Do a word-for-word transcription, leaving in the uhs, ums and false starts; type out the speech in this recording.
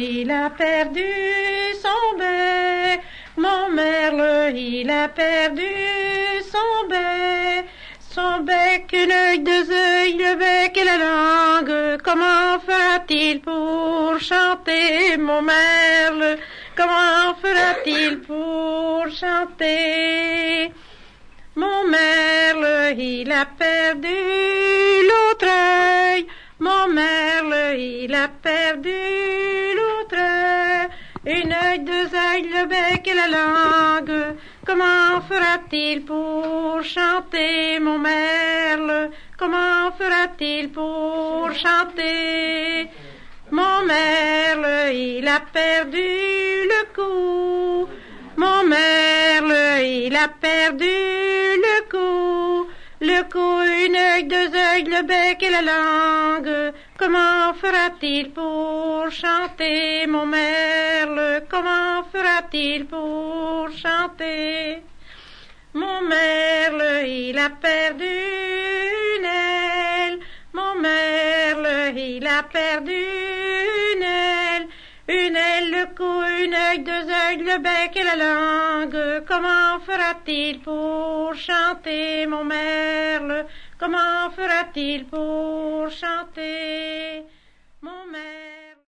il a perdu son bec. Mon merle, il a perdu son bec. Son bec, un œil, deux œils, le bec et la langue. Comment fera-t-il pour chanter, mon merle? Comment fera-t-il pour chanter? Mon merle, il a perdu l'autre œil. Mon merle, il a perdu l'autre œil. Une œil, deux œils, le bec et la langue. Comment fera-t-il pour chanter, mon merle? Comment fera-t-il pour chanter? Mon merle, il a perdu le cou. Mon merle, il a perdu le cou. Le cou, une œil, deux œils, le bec et la langue. Comment fera-t-il pour chanter, mon merle? Comment fera-t-il pour chanter? Mon merle, il a perdu une aile. Mon merle, il a perdu une aile. Une aile, le cou, une œil, deux œils, le bec et la langue. Comment fera-t-il pour chanter, mon merle? Comment fera-t-il pour chanter, mon merle?